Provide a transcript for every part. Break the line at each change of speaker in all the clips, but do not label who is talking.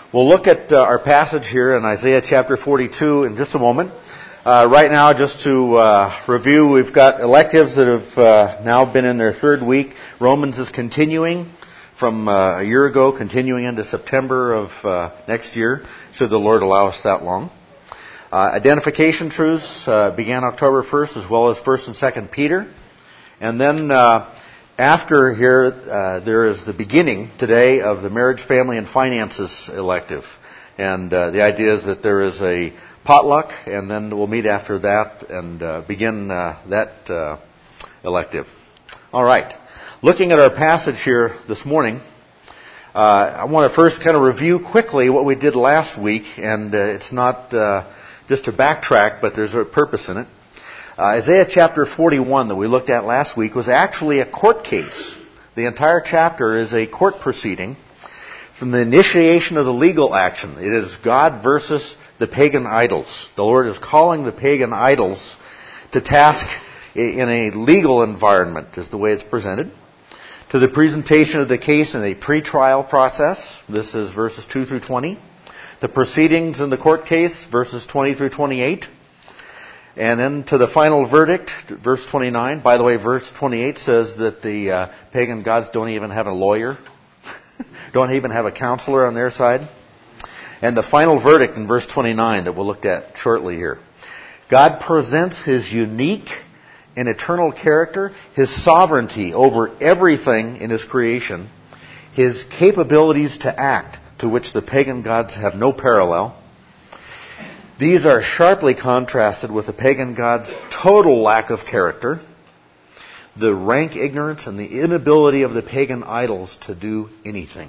We'll look at our passage here in Isaiah chapter 42 in just a moment. Right now, just to review, we've got electives that have now been in their third week. Romans is continuing from a year ago, continuing into September of next year, should the Lord allow us that long. Identification truths began October 1st, as well as 1st and 2nd Peter. And then after here, there is the beginning today of the Marriage, Family, and Finances elective. And the idea is that there is a potluck, and then we'll meet after that and begin that elective. All right. Looking at our passage here this morning, I want to first kind of review quickly what we did last week, and it's not just to backtrack, but there's a purpose in it. Isaiah chapter 41 that we looked at last week was actually a court case. The entire chapter is a court proceeding from the initiation of the legal action. It is God versus the pagan idols. The Lord is calling the pagan idols to task in a legal environment, is the way it's presented. To the presentation of the case in a pretrial process. This is verses 2 through 20. The proceedings in the court case, verses 20 through 28. And then to the final verdict, verse 29. By the way, verse 28 says that the pagan gods don't even have a lawyer. Don't even have a counselor on their side. And the final verdict in verse 29 that we'll look at shortly here. God presents His unique and eternal character, His sovereignty over everything in His creation, His capabilities to act, to which the pagan gods have no parallel. These are sharply contrasted with the pagan gods' total lack of character, the rank ignorance and the inability of the pagan idols to do anything.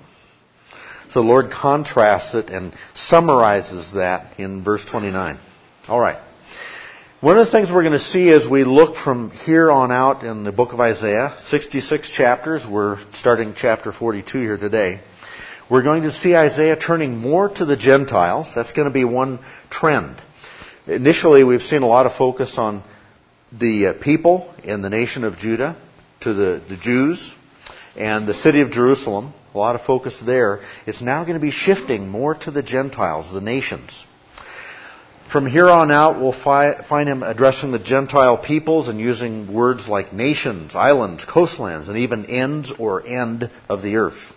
So the Lord contrasts it and summarizes that in verse 29. All right. One of the things we're going to see as we look from here on out in the book of Isaiah, 66 chapters, we're starting chapter 42 here today. We're going to see Isaiah turning more to the Gentiles. That's going to be one trend. Initially, we've seen a lot of focus on the people in the nation of Judah, to the Jews, and the city of Jerusalem. A lot of focus there. It's now going to be shifting more to the Gentiles, the nations. From here on out, we'll find him addressing the Gentile peoples and using words like nations, islands, coastlands, and even ends or end of the earth.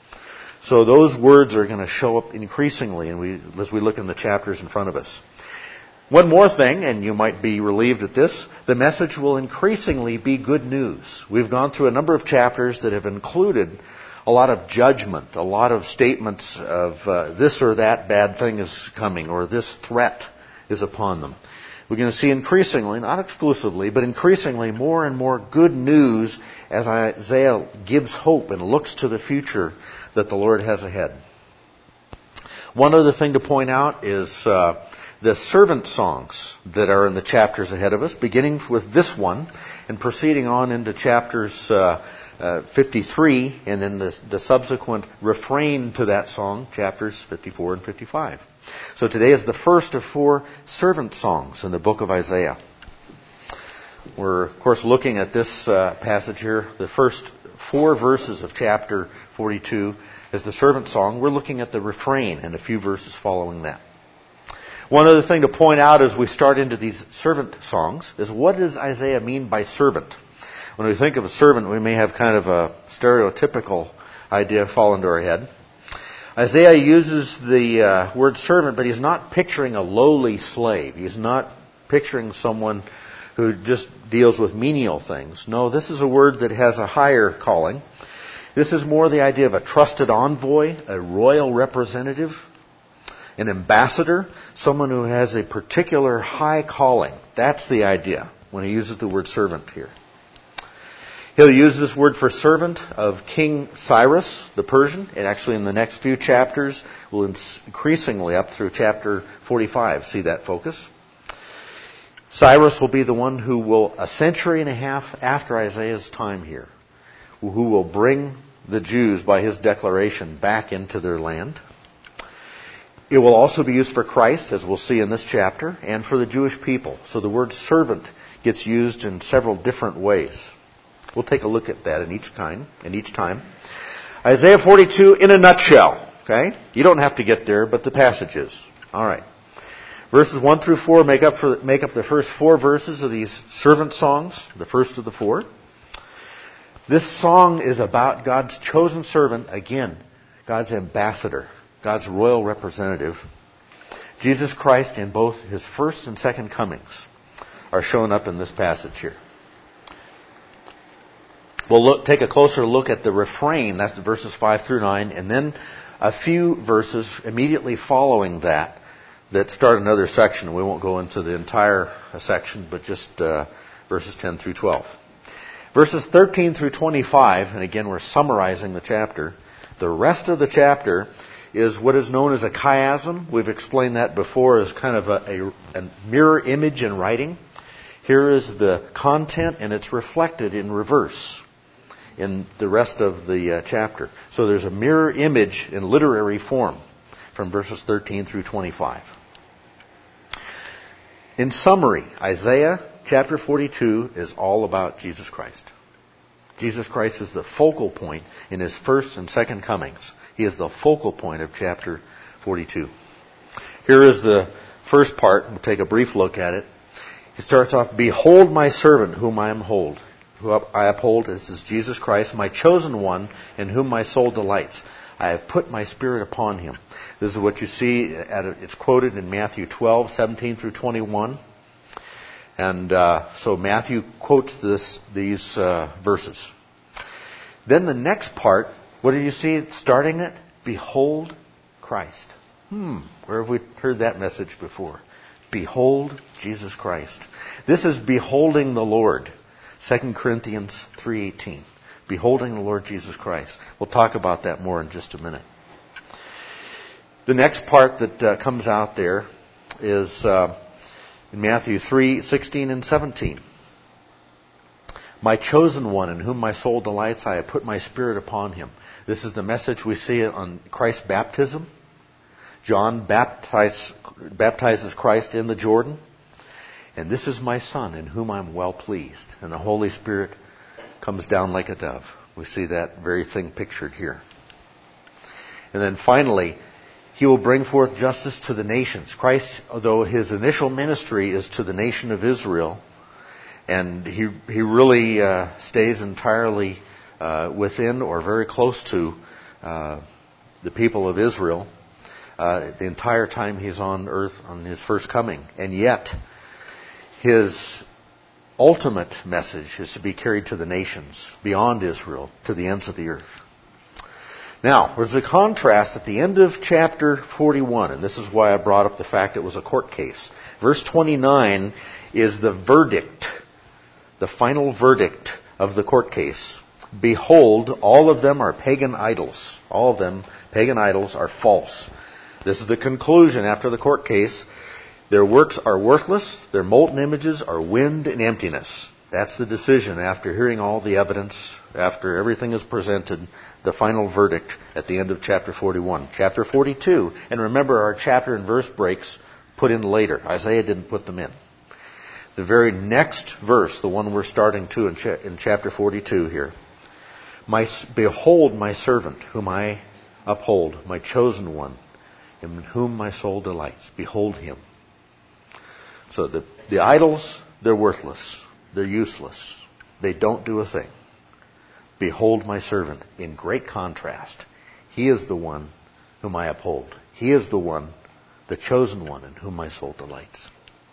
So those words are going to show up increasingly as we look in the chapters in front of us. One more thing, and you might be relieved at this, the message will increasingly be good news. We've gone through a number of chapters that have included a lot of judgment, a lot of statements of this or that bad thing is coming, or this threat is upon them. We're going to see increasingly, not exclusively, but increasingly more and more good news as Isaiah gives hope and looks to the future that the Lord has ahead. One other thing to point out is the servant songs that are in the chapters ahead of us, beginning with this one and proceeding on into chapters 53, and then the subsequent refrain to that song, chapters 54 and 55. So today is the first of 4 servant songs in the book of Isaiah. We're, of course, looking at this passage here, the first 4 verses of chapter 42 as the servant song. We're looking at the refrain and a few verses following that. One other thing to point out as we start into these servant songs is, what does Isaiah mean by servant? When we think of a servant, we may have kind of a stereotypical idea fall into our head. Isaiah uses the word servant, but he's not picturing a lowly slave. He's not picturing someone who just deals with menial things. No, this is a word that has a higher calling. This is more the idea of a trusted envoy, a royal representative, an ambassador, someone who has a particular high calling. That's the idea when he uses the word servant here. He'll use this word for servant of King Cyrus, the Persian, and actually in the next few chapters, we'll increasingly up through chapter 45 see that focus. Cyrus will be the one who will, a century and a half after Isaiah's time here, who will bring the Jews, by his declaration, back into their land. It will also be used for Christ, as we'll see in this chapter, and for the Jewish people. So the word servant gets used in several different ways. We'll take a look at that in each time. Isaiah 42 in a nutshell. Okay? You don't have to get there, but the passage is. All right. Verses 1 through 4 make up the first 4 verses of these servant songs, the first of the 4. This song is about God's chosen servant, again, God's ambassador, God's royal representative. Jesus Christ in both his first and second comings are shown up in this passage here. We'll take a closer look at the refrain, that's verses 5 through 9, and then a few verses immediately following that start another section. We won't go into the entire section, but just verses 10 through 12. Verses 13 through 25, and again we're summarizing the chapter. The rest of the chapter is what is known as a chiasm. We've explained that before as kind of a mirror image in writing. Here is the content, and it's reflected in reverse in the rest of the chapter. So there's a mirror image in literary form from verses 13 through 25. In summary, Isaiah chapter 42 is all about Jesus Christ. Jesus Christ is the focal point in his first and second comings. He is the focal point of chapter 42. Here is the first part. We'll take a brief look at it. He starts off, "Behold my servant whom I uphold." Who I uphold, this is Jesus Christ, my chosen one, in whom my soul delights. I have put my spirit upon him. This is what you see, it's quoted in Matthew 12, 17 through 21. And so Matthew quotes these verses. Then the next part, what do you see starting it? Behold Christ. Where have we heard that message before? Behold Jesus Christ. This is beholding the Lord. 2 Corinthians 3:18. Beholding the Lord Jesus Christ. We'll talk about that more in just a minute. The next part that comes out there is in Matthew 3:16 and 17. My chosen one in whom my soul delights, I have put my spirit upon him. This is the message we see on Christ's baptism. John baptizes Christ in the Jordan. And this is my Son in whom I'm well pleased. And the Holy Spirit comes down like a dove. We see that very thing pictured here. And then finally, he will bring forth justice to the nations. Christ, although his initial ministry is to the nation of Israel, and he really stays entirely within or very close to the people of Israel the entire time he's on earth on his first coming. And yet, his ultimate message is to be carried to the nations, beyond Israel, to the ends of the earth. Now, there's a contrast at the end of chapter 41, and this is why I brought up the fact it was a court case. Verse 29 is the verdict, the final verdict of the court case. Behold, all of them are pagan idols. All of them, pagan idols, are false. This is the conclusion after the court case. Their works are worthless. Their molten images are wind and emptiness. That's the decision after hearing all the evidence, after everything is presented, the final verdict at the end of chapter 41. Chapter 42, and remember our chapter and verse breaks put in later. Isaiah didn't put them in. The very next verse, the one we're starting to in chapter 42 here. Behold my servant whom I uphold, my chosen one, in whom my soul delights. Behold him. So the idols, they're worthless. They're useless. They don't do a thing. Behold my servant. In great contrast, he is the one whom I uphold. He is the one, the chosen one, in whom my soul delights.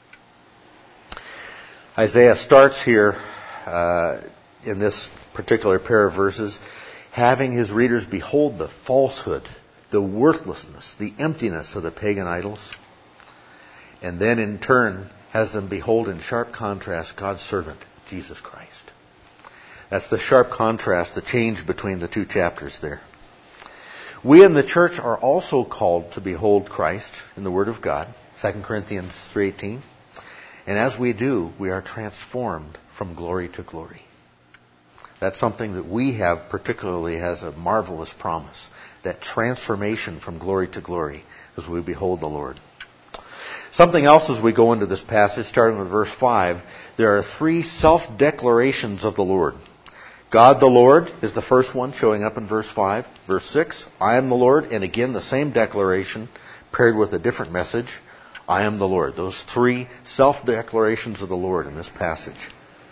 Isaiah starts here in this particular pair of verses, having his readers behold the falsehood, the worthlessness, the emptiness of the pagan idols. And then in turn has them behold in sharp contrast God's servant, Jesus Christ. That's the sharp contrast, the change between the two chapters there. We in the church are also called to behold Christ in the Word of God, 2 Corinthians 3:18. And as we do, we are transformed from glory to glory. That's something that we have particularly as a marvelous promise, that transformation from glory to glory as we behold the Lord. Something else as we go into this passage, starting with verse 5, there are 3 self-declarations of the Lord. God the Lord is the first one showing up in verse 5. Verse 6, I am the Lord. And again, the same declaration paired with a different message. I am the Lord. Those three self-declarations of the Lord in this passage.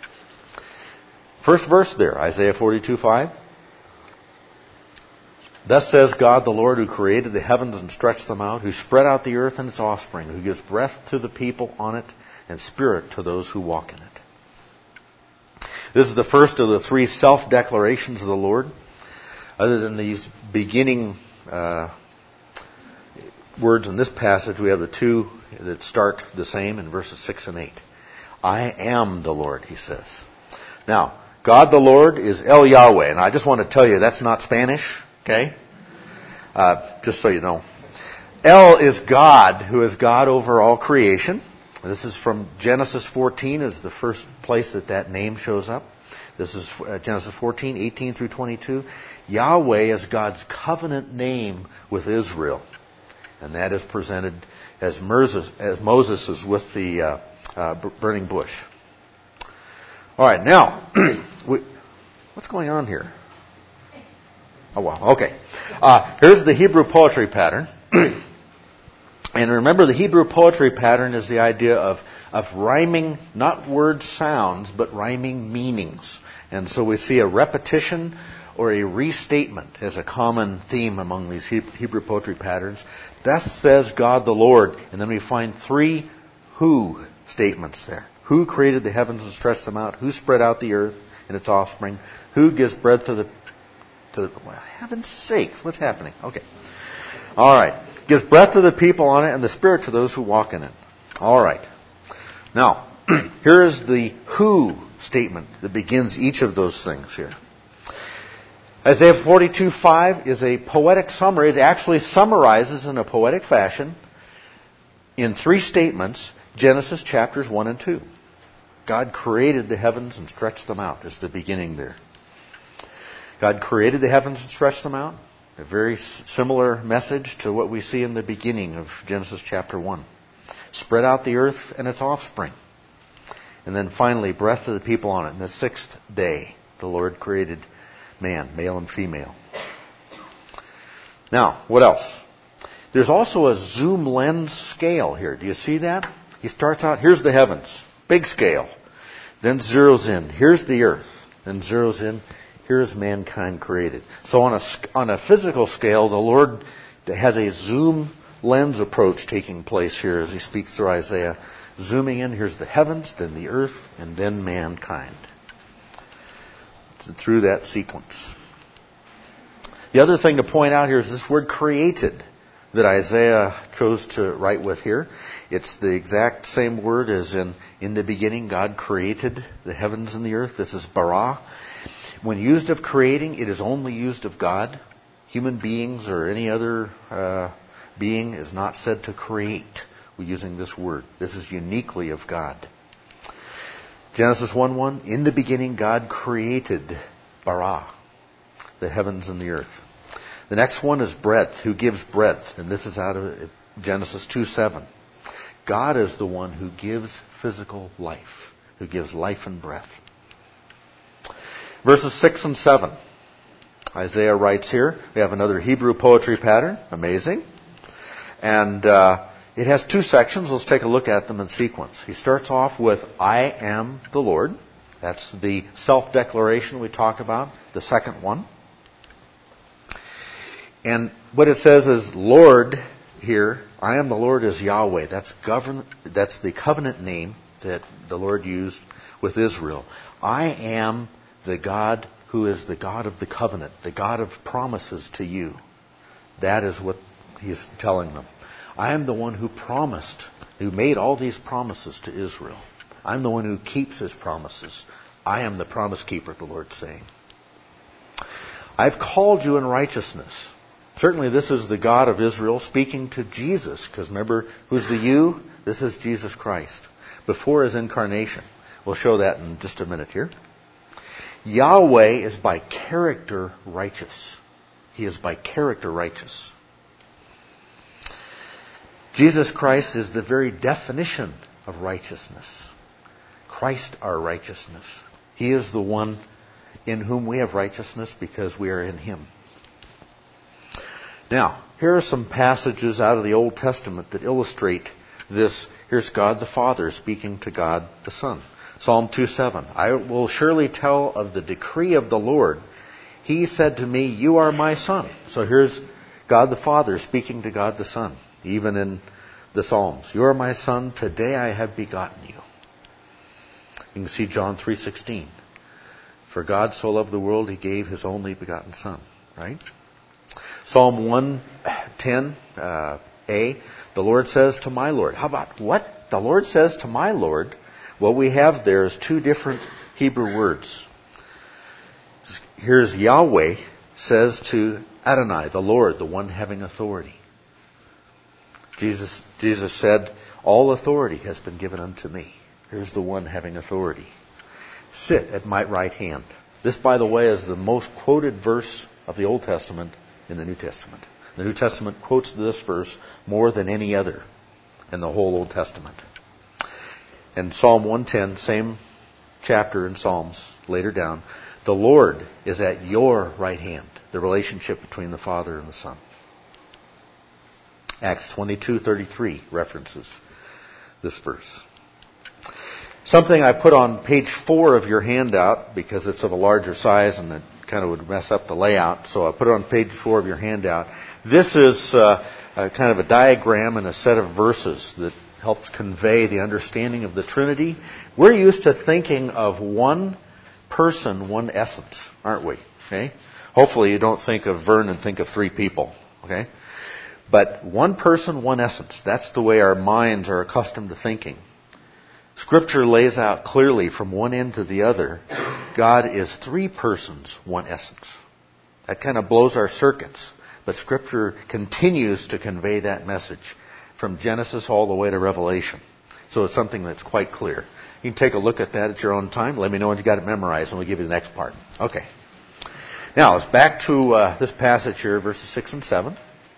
First verse there, Isaiah 42:5. Thus says God the Lord, who created the heavens and stretched them out, who spread out the earth and its offspring, who gives breath to the people on it and spirit to those who walk in it. This is the first of the three self-declarations of the Lord. Other than these beginning words in this passage, we have the two that start the same in verses 6 and 8. I am the Lord, he says. Now, God the Lord is El Yahweh, and I just want to tell you that's not Spanish, okay? Just so you know. El is God, who is God over all creation. This is from Genesis 14 is the first place that name shows up. This is Genesis 14, 18 through 22. Yahweh is God's covenant name with Israel. And that is presented as Moses is with the burning bush. All right, now, what's going on here? Oh, well, okay. Here's the Hebrew poetry pattern. And remember, the Hebrew poetry pattern is the idea of rhyming, not word sounds, but rhyming meanings. And so we see a repetition or a restatement as a common theme among these Hebrew poetry patterns. Thus says God the Lord. And then we find three who statements there. Who created the heavens and stretched them out? Who spread out the earth and its offspring? Who gives bread to the well, heaven's sakes, what's happening? Okay. All right. Gives breath to the people on it and the spirit to those who walk in it. All right. Now, here is the who statement that begins each of those things here. Isaiah 42:5 is a poetic summary. It actually summarizes in a poetic fashion in three statements Genesis chapters 1 and 2. God created the heavens and stretched them out is the beginning there. God created the heavens and stretched them out. A very similar message to what we see in the beginning of Genesis chapter 1. Spread out the earth and its offspring. And then finally, breath to the people on it. And the sixth day, the Lord created man, male and female. Now, what else? There's also a zoom lens scale here. Do you see that? He starts out, here's the heavens, big scale. Then zeroes in, here's the earth. Then zeroes in, here's mankind created. So on a physical scale, the Lord has a zoom lens approach taking place here as he speaks through Isaiah. Zooming in, here's the heavens, then the earth, and then mankind. Through that sequence. The other thing to point out here is this word created that Isaiah chose to write with here. It's the exact same word as in the beginning, God created the heavens and the earth. This is bara. When used of creating, it is only used of God. Human beings or any other being is not said to create. We're using this word. This is uniquely of God. Genesis 1:1, in the beginning God created bara, the heavens and the earth. The next one is breath, who gives breath. And this is out of Genesis 2:7. God is the one who gives physical life, who gives life and breath. Verses 6 and 7. Isaiah writes here, we have another Hebrew poetry pattern. Amazing. And it has two sections. Let's take a look at them in sequence. He starts off with, I am the Lord. That's the self-declaration we talked about, the second one. And what it says is, Lord here, I am the Lord is Yahweh. That's the covenant name that the Lord used with Israel. I am the God who is the God of the covenant, the God of promises to you. That is what he's telling them. I am the one who promised, who made all these promises to Israel. I'm the one who keeps his promises. I am the promise keeper, the Lord's saying. I've called you in righteousness. Certainly this is the God of Israel speaking to Jesus, because remember, who's the you? This is Jesus Christ, before his incarnation. We'll show that in just a minute here. Yahweh is by character righteous. He is by character righteous. Jesus Christ is the very definition of righteousness. Christ our righteousness. He is the one in whom we have righteousness because we are in Him. Now, here are some passages out of the Old Testament that illustrate this. Here's God the Father speaking to God the Son. Psalm 2:7. I will surely tell of the decree of the Lord. He said to me, you are my Son. So here's God the Father speaking to God the Son, even in the Psalms. You are my Son, today I have begotten you. You can see John 3:16. For God so loved the world, He gave His only begotten Son. Right? Psalm 110a. The Lord says to my Lord. How about what? The Lord says to my Lord. What we have there is two different Hebrew words. Here's Yahweh says to Adonai, the Lord, the one having authority. Jesus said, all authority has been given unto me. Here's the one having authority. Sit at my right hand. This, by the way, is the most quoted verse of the Old Testament in the New Testament. The New Testament quotes this verse more than any other in the whole Old Testament. And Psalm 110, same chapter in Psalms, later down, the Lord is at your right hand. The relationship between the Father and the Son. Acts 22:33 references this verse. Something I put on page 4 of your handout because it's of a larger size and it kind of would mess up the layout. So I put it on page 4 of your handout. This is a kind of a diagram and a set of verses that helps convey the understanding of the Trinity. We're used to thinking of one person, one essence, aren't we? Okay? Hopefully you don't think of Vern and think of 3 people. Okay? But one person, one essence. That's the way our minds are accustomed to thinking. Scripture lays out clearly from one end to the other, God is 3 persons, one essence. That kind of blows our circuits. But Scripture continues to convey that message from Genesis all the way to Revelation. So it's something that's quite clear. You can take a look at that at your own time. Let me know when you got it memorized and we'll give you the next part. Okay. Now, let's back to this passage here, verses 6 and 7.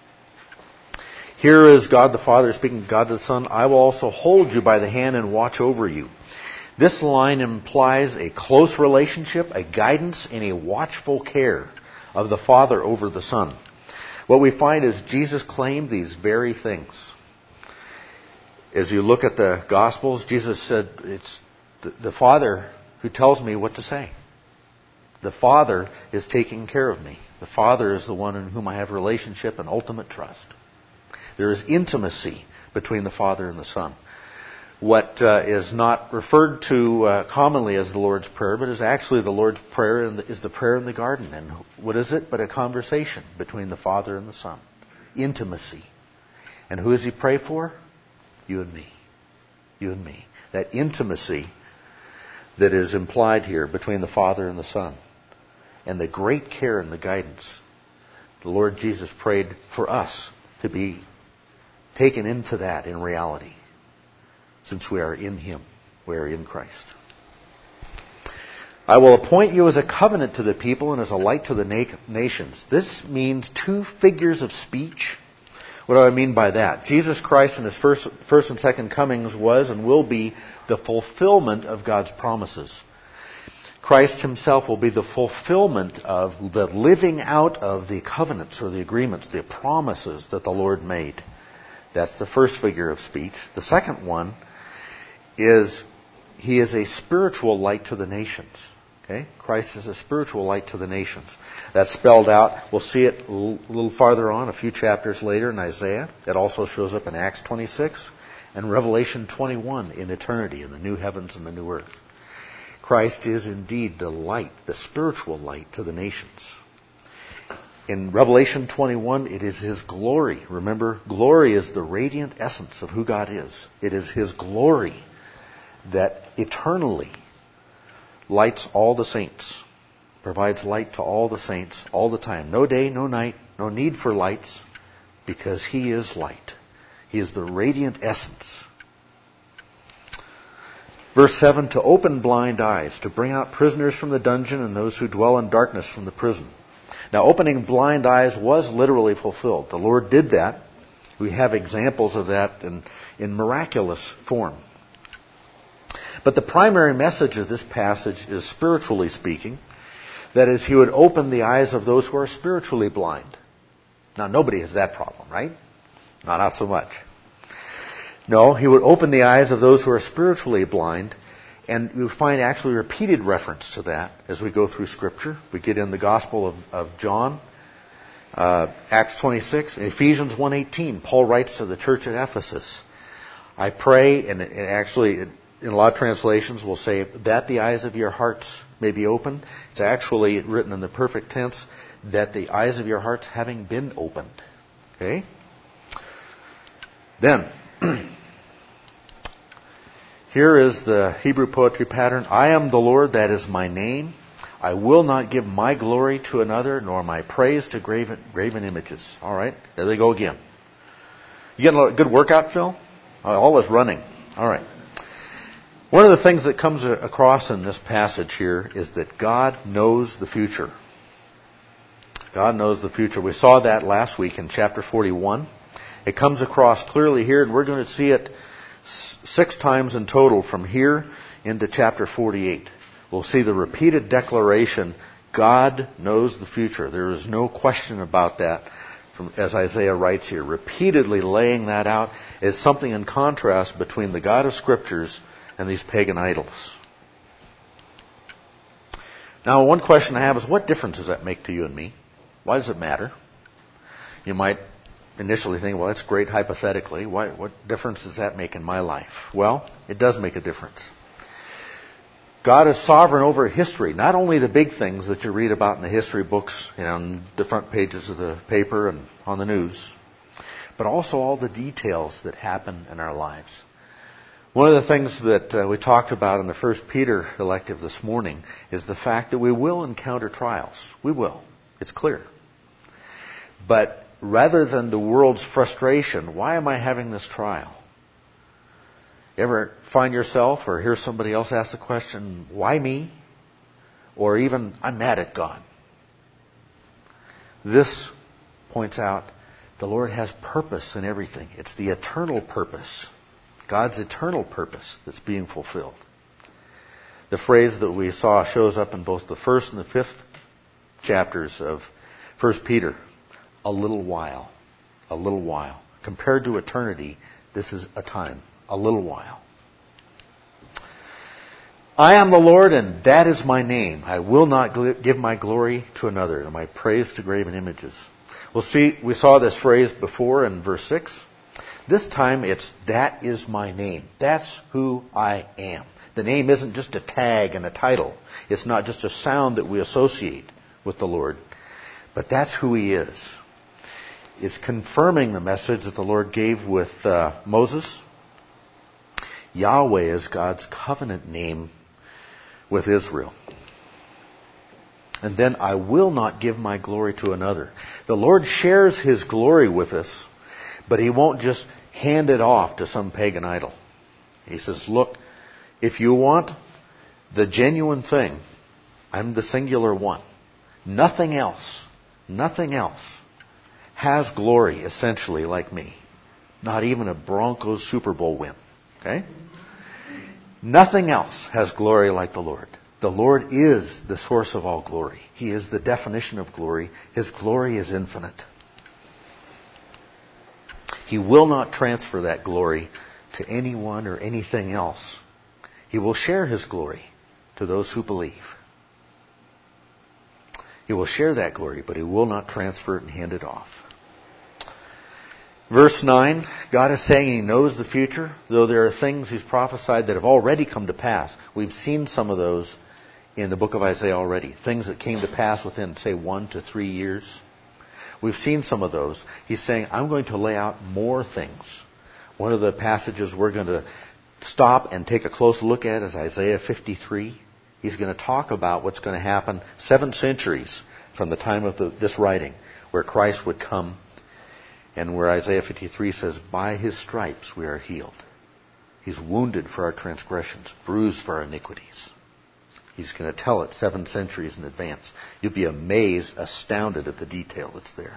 Here is God the Father speaking to God the Son. I will also hold you by the hand and watch over you. This line implies a close relationship, a guidance, and a watchful care of the Father over the Son. What we find is Jesus claimed these very things. As you look at the Gospels, Jesus said, it's the Father who tells me what to say. The Father is taking care of me. The Father is the one in whom I have relationship and ultimate trust. There is intimacy between the Father and the Son. What is not referred to commonly as the Lord's Prayer, but is actually the Lord's Prayer, and is the prayer in the garden. And what is it but a conversation between the Father and the Son? Intimacy. And who does He pray for? You and me. You and me. That intimacy that is implied here between the Father and the Son. And the great care and the guidance. The Lord Jesus prayed for us to be taken into that in reality. Since we are in Him. We are in Christ. I will appoint you as a covenant to the people and as a light to the nations. This means 2 figures of speech. What do I mean by that? Jesus Christ in His first and second comings was and will be the fulfillment of God's promises. Christ Himself will be the fulfillment of the living out of the covenants or the agreements, the promises that the Lord made. That's the first figure of speech. The second one is He is a spiritual light to the nations. Okay? Christ is a spiritual light to the nations. That's spelled out. We'll see it a little farther on, a few chapters later in Isaiah. It also shows up in Acts 26 and Revelation 21 in eternity, in the new heavens and the new earth. Christ is indeed the light, the spiritual light to the nations. In Revelation 21, it is His glory. Remember, glory is the radiant essence of who God is. It is His glory that eternally lights all the saints, provides light to all the saints all the time. No day, no night, no need for lights, because He is light. He is the radiant essence. Verse 7, to open blind eyes, to bring out prisoners from the dungeon and those who dwell in darkness from the prison. Now, opening blind eyes was literally fulfilled. The Lord did that. We have examples of that in miraculous form. But the primary message of this passage is, spiritually speaking, That is, He would open the eyes of those who are spiritually blind. Now, nobody has that problem, right? No, not so much. No, He would open the eyes of those who are spiritually blind, and we find actually repeated reference to that as we go through Scripture. We get in the Gospel of John, Acts 26, and Ephesians 1:18. Paul writes to the church at Ephesus, I pray, and actually in a lot of translations will say that the eyes of your hearts may be opened. It's actually written in the perfect tense, that the eyes of your hearts having been opened. Okay? Then, here is the Hebrew poetry pattern. I am the Lord, that is my name. I will not give my glory to another, nor my praise to graven images. All right, there they go again. You getting a good workout, Phil? Always running. All right. One of the things that comes across in this passage here is that God knows the future. God knows the future. We saw that last week in chapter 41. It comes across clearly here, and we're going to see it 6 times in total from here into chapter 48. We'll see the repeated declaration, God knows the future. There is no question about that, as Isaiah writes here. Repeatedly laying that out as something in contrast between the God of Scriptures and these pagan idols. Now, one question I have is, what difference does that make to you and me? Why does it matter? You might initially think, well, that's great hypothetically. What difference does that make in my life? Well, it does make a difference. God is sovereign over history, not only the big things that you read about in the history books, on the front pages of the paper and on the news, but also all the details that happen in our lives. One of the things that we talked about in the 1 Peter elective this morning is the fact that we will encounter trials. We will. It's clear. But rather than the world's frustration, why am I having this trial? You ever find yourself or hear somebody else ask the question, why me? Or even, I'm mad at God. This points out the Lord has purpose in everything. It's the eternal purpose, God's eternal purpose that's being fulfilled. The phrase that we saw shows up in both the 1st and the 5th chapters of 1 Peter. A little while. A little while. Compared to eternity, this is a time. A little while. I am the Lord, and that is my name. I will not give my glory to another, and my praise to graven images. We saw this phrase before in verse 6. This time it's, that is my name. That's who I am. The name isn't just a tag and a title. It's not just a sound that we associate with the Lord. But that's who He is. It's confirming the message that the Lord gave with Moses. Yahweh is God's covenant name with Israel. And then, I will not give my glory to another. The Lord shares His glory with us, but He won't just hand it off to some pagan idol. He says, look, if you want the genuine thing, I'm the singular one. Nothing else has glory essentially like me. Not even a Broncos Super Bowl win. Okay? Nothing else has glory like the Lord. The Lord is the source of all glory. He is the definition of glory. His glory is infinite. He will not transfer that glory to anyone or anything else. He will share His glory to those who believe. He will share that glory, but He will not transfer it and hand it off. Verse 9, God is saying He knows the future, though there are things He's prophesied that have already come to pass. We've seen some of those in the book of Isaiah already. Things that came to pass within, say, 1 to 3 years. We've seen some of those. He's saying, I'm going to lay out more things. One of the passages we're going to stop and take a close look at is Isaiah 53. He's going to talk about what's going to happen 7 centuries from the time of this writing, where Christ would come, and where Isaiah 53 says, by His stripes we are healed. He's wounded for our transgressions, bruised for our iniquities. He's going to tell it 7 centuries in advance. You'll be amazed, astounded at the detail that's there.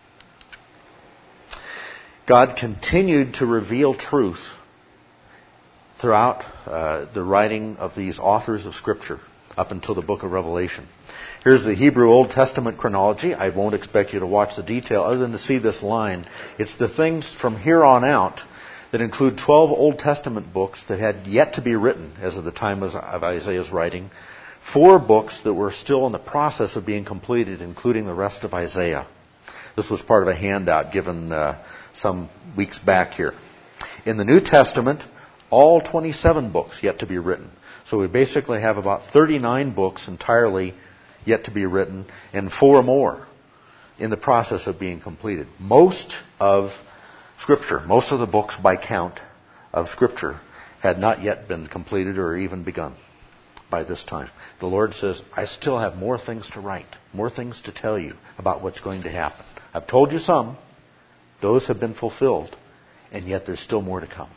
God continued to reveal truth throughout the writing of these authors of Scripture. up until the book of Revelation. Here's the Hebrew Old Testament chronology. I won't expect you to watch the detail other than to see this line. It's the things from here on out that include 12 Old Testament books that had yet to be written as of the time of Isaiah's writing. 4 books that were still in the process of being completed, including the rest of Isaiah. This was part of a handout given some weeks back here. In the New Testament, all 27 books yet to be written. So we basically have about 39 books entirely yet to be written, and 4 more in the process of being completed. Most of Scripture, most of the books by count of Scripture, had not yet been completed or even begun by this time. The Lord says, I still have more things to write, more things to tell you about what's going to happen. I've told you some. Those have been fulfilled, and yet there's still more to come.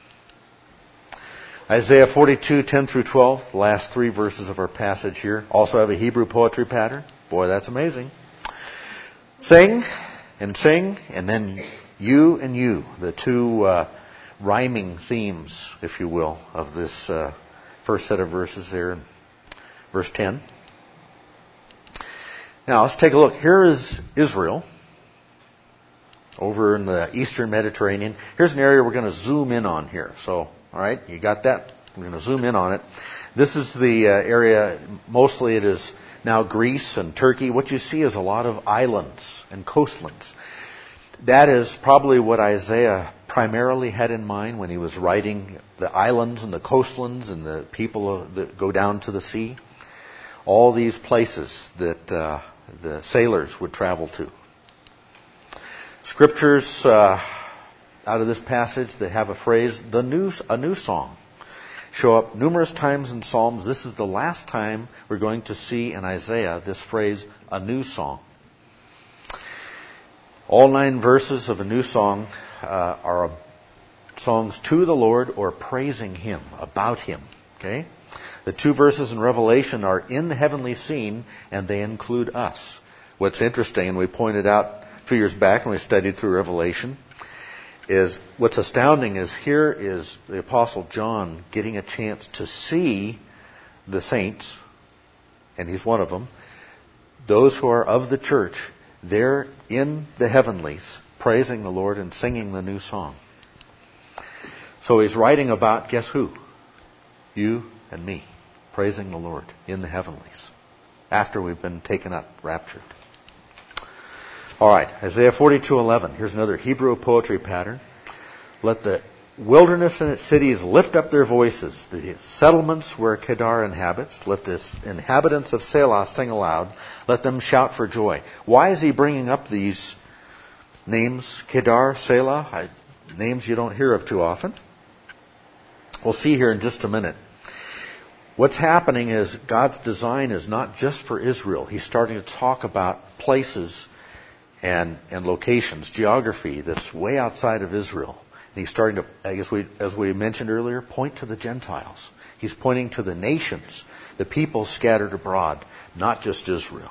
Isaiah 42, 10 through 12, the last 3 verses of our passage here, also have a Hebrew poetry pattern. Boy, that's amazing. Sing, and then you and you, the 2 rhyming themes, if you will, of this first set of verses there in verse 10. Now, let's take a look. Here is Israel over in the eastern Mediterranean. Here's an area we're going to zoom in on here. So, all right, you got that? We're going to zoom in on it. This is the area, mostly it is now Greece and Turkey. What you see is a lot of islands and coastlands. That is probably what Isaiah primarily had in mind when he was writing the islands and the coastlands and the people that go down to the sea. All these places that the sailors would travel to. Scriptures out of this passage that have a phrase, a new song, show up numerous times in Psalms. This is the last time we're going to see in Isaiah this phrase, a new song. All 9 verses of a new song are songs to the Lord or praising Him, about Him. Okay? The 2 verses in Revelation are in the heavenly scene, and they include us. What's interesting, and we pointed out a few years back when we studied through Revelation, is what's astounding is here is the Apostle John getting a chance to see the saints, and he's one of them, those who are of the church. They're in the heavenlies, praising the Lord and singing the new song. So he's writing about, guess who? You and me, praising the Lord in the heavenlies, after we've been taken up, raptured. All right, Isaiah 42:11. Here's another Hebrew poetry pattern. Let the wilderness and its cities lift up their voices, the settlements where Kedar inhabits. Let the inhabitants of Selah sing aloud. Let them shout for joy. Why is he bringing up these names, Kedar, Selah, names you don't hear of too often? We'll see here in just a minute. What's happening is God's design is not just for Israel. He's starting to talk about places and locations, geography that's way outside of Israel. And he's starting to, as we mentioned earlier, point to the Gentiles. He's pointing to the nations, the people scattered abroad, not just Israel.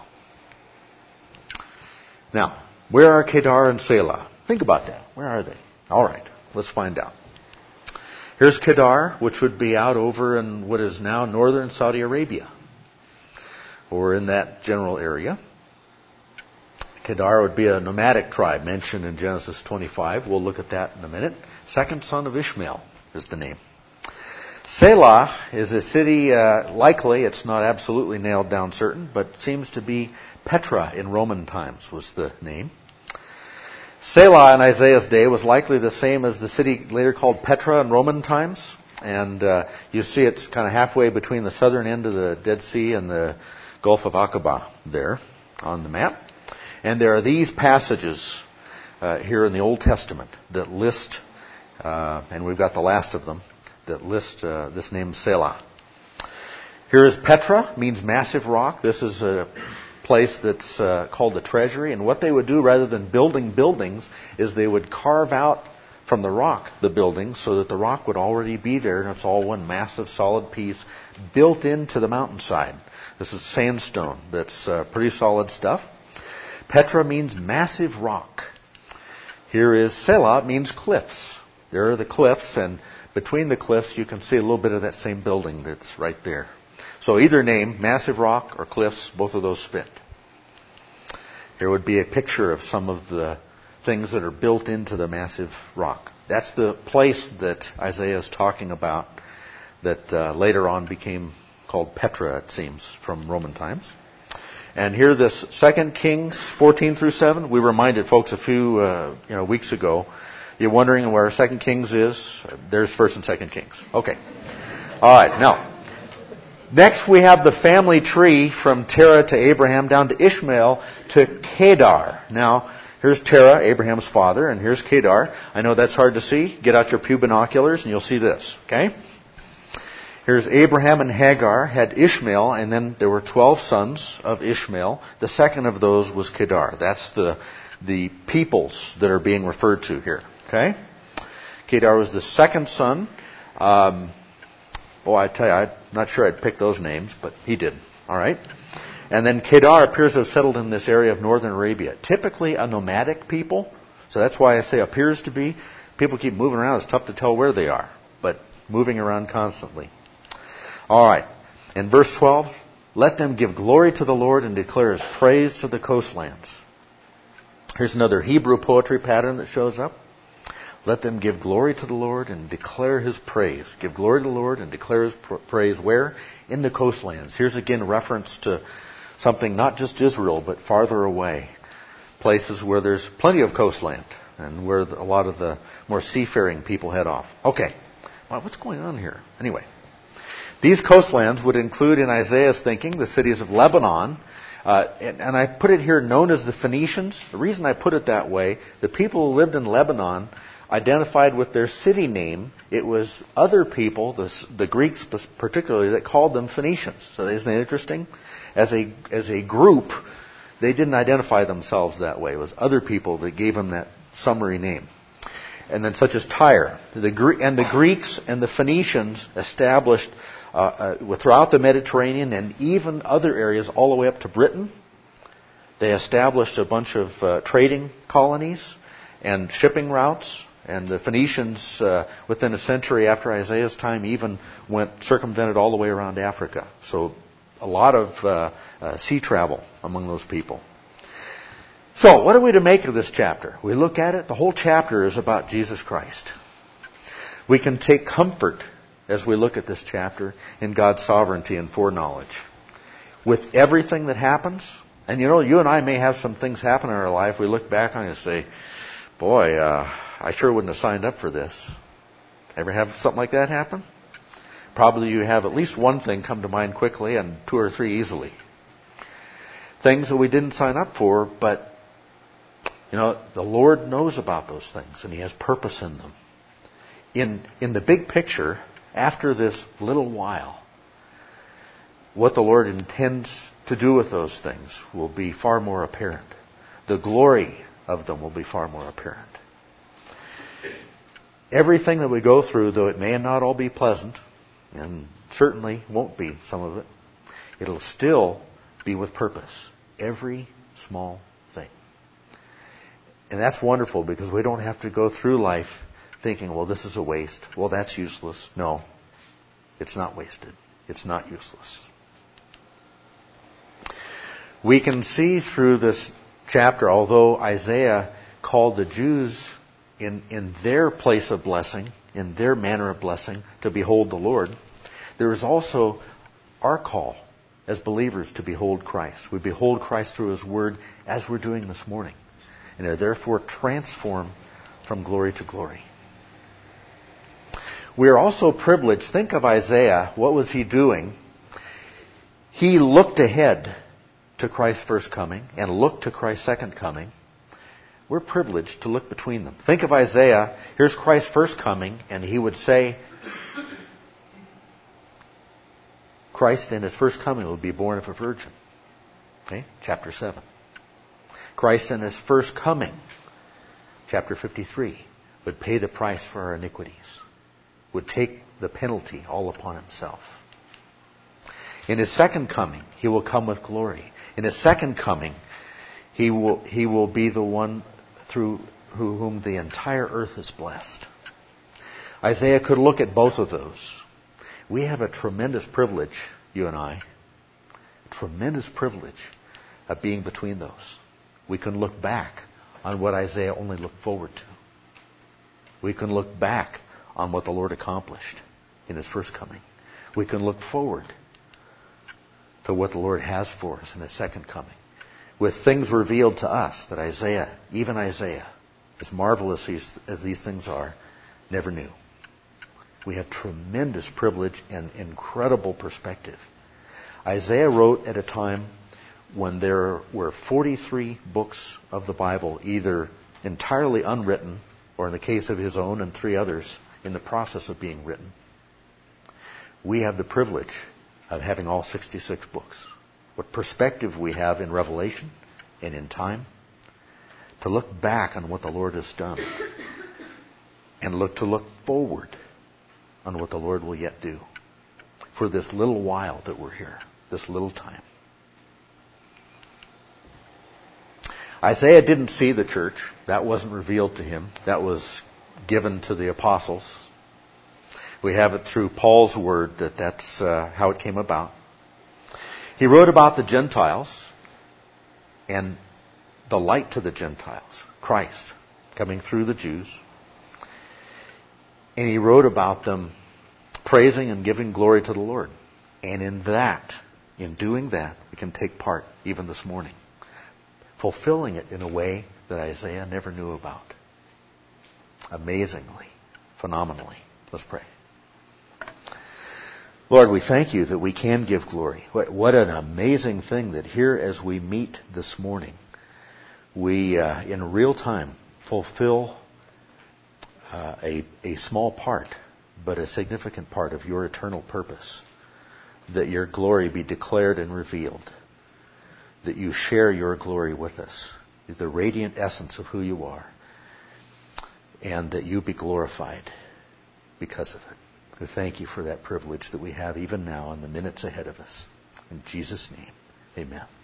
Now, where are Kedar and Selah? Think about that. Where are they? All right, let's find out. Here's Kedar, which would be out over in what is now northern Saudi Arabia, or in that general area. Kedar would be a nomadic tribe mentioned in Genesis 25. We'll look at that in a minute. Second son of Ishmael is the name. Selah is a city, likely, it's not absolutely nailed down certain, but seems to be Petra in Roman times was the name. Selah in Isaiah's day was likely the same as the city later called Petra in Roman times. And you see it's kind of halfway between the southern end of the Dead Sea and the Gulf of Aqaba there on the map. And there are these passages here in the Old Testament that list, and we've got the last of them, that list this name Selah. Here is Petra, means massive rock. This is a place that's called the treasury. And what they would do rather than building buildings is they would carve out from the rock the building so that the rock would already be there and it's all one massive solid piece built into the mountainside. This is sandstone. That's pretty solid stuff. Petra means massive rock. Here is Selah, means cliffs. There are the cliffs, and between the cliffs you can see a little bit of that same building that's right there. So either name, massive rock or cliffs, both of those fit. Here would be a picture of some of the things that are built into the massive rock. That's the place that Isaiah is talking about that later on became called Petra, it seems, from Roman times. And here this 2 Kings 14 through 7, we reminded folks a few weeks ago. You're wondering where 2 Kings is? There's 1 and 2 Kings. Okay. All right. Now, next we have the family tree from Terah to Abraham down to Ishmael to Kedar. Now, here's Terah, Abraham's father, and here's Kedar. I know that's hard to see. Get out your pew binoculars and you'll see this. Okay? Here's Abraham and Hagar had Ishmael, and then there were 12 sons of Ishmael. The second of those was Kedar. That's the peoples that are being referred to here. Okay? Kedar was the second son. I tell you, I'm not sure I'd pick those names, but he did. All right? And then Kedar appears to have settled in this area of northern Arabia. Typically a nomadic people. So that's why I say appears to be. People keep moving around. It's tough to tell where they are, but moving around constantly. All right. In verse 12, let them give glory to the Lord and declare His praise to the coastlands. Here's another Hebrew poetry pattern that shows up. Let them give glory to the Lord and declare His praise. Give glory to the Lord and declare His praise where? In the coastlands. Here's again reference to something not just Israel, but farther away. Places where there's plenty of coastland and where a lot of the more seafaring people head off. Okay. Well, what's going on here? Anyway. These coastlands would include, in Isaiah's thinking, the cities of Lebanon. And I put it here known as the Phoenicians. The reason I put it that way, the people who lived in Lebanon identified with their city name. It was other people, the Greeks particularly, that called them Phoenicians. So isn't that interesting? As a group, they didn't identify themselves that way. It was other people that gave them that summary name. And then such as Tyre. The Greeks and the Phoenicians established throughout the Mediterranean and even other areas all the way up to Britain. They established a bunch of trading colonies and shipping routes. And the Phoenicians, within a century after Isaiah's time, even circumvented all the way around Africa. So a lot of sea travel among those people. So, what are we to make of this chapter? We look at it, the whole chapter is about Jesus Christ. We can take comfort as we look at this chapter in God's sovereignty and foreknowledge. With everything that happens, and you and I may have some things happen in our life, we look back on it and say, boy, I sure wouldn't have signed up for this. Ever have something like that happen? Probably you have at least one thing come to mind quickly and two or three easily. Things that we didn't sign up for, but the Lord knows about those things and He has purpose in them. In the big picture, after this little while, what the Lord intends to do with those things will be far more apparent. The glory of them will be far more apparent. Everything that we go through, though it may not all be pleasant, and certainly won't be some of it, it'll still be with purpose. Every small thing. And that's wonderful because we don't have to go through life thinking, well, this is a waste. Well, that's useless. No, it's not wasted. It's not useless. We can see through this chapter, although Isaiah called the Jews in their place of blessing, in their manner of blessing, to behold the Lord, there is also our call as believers to behold Christ. We behold Christ through His Word as we're doing this morning. And are therefore transformed from glory to glory. We are also privileged. Think of Isaiah. What was he doing? He looked ahead to Christ's first coming and looked to Christ's second coming. We're privileged to look between them. Think of Isaiah. Here's Christ's first coming, and he would say, Christ in His first coming will be born of a virgin. Okay? Chapter 7. Christ in His first coming, chapter 53, would pay the price for our iniquities, would take the penalty all upon Himself. In His second coming, He will come with glory. In His second coming, He will be the one through whom the entire earth is blessed. Isaiah could look at both of those. We have a tremendous privilege you and I, tremendous privilege of being between those. We can look back on what Isaiah only looked forward to. We can look back on what the Lord accomplished in His first coming. We can look forward to what the Lord has for us in His second coming, with things revealed to us that Isaiah, even Isaiah, as marvelous as these things are, never knew. We have tremendous privilege and incredible perspective. Isaiah wrote at a time when there were 43 books of the Bible, either entirely unwritten, or in the case of his own and 3 others, in the process of being written. We have the privilege of having all 66 books. What perspective we have in Revelation and in time to look back on what the Lord has done and to look forward on what the Lord will yet do for this little while that we're here, this little time. Isaiah didn't see the church. That wasn't revealed to him. That was given to the apostles. We have it through Paul's word that's how it came about. He wrote about the Gentiles and the light to the Gentiles, Christ, coming through the Jews. And he wrote about them praising and giving glory to the Lord. And in doing that, we can take part even this morning, fulfilling it in a way that Isaiah never knew about. Amazingly, phenomenally. Let's pray. Lord, we thank you that we can give glory. What an amazing thing that here as we meet this morning, we in real time fulfill a small part, but a significant part of your eternal purpose. That your glory be declared and revealed. That you share your glory with us. The radiant essence of who you are. And that you be glorified because of it. We thank you for that privilege that we have even now in the minutes ahead of us. In Jesus' name, amen.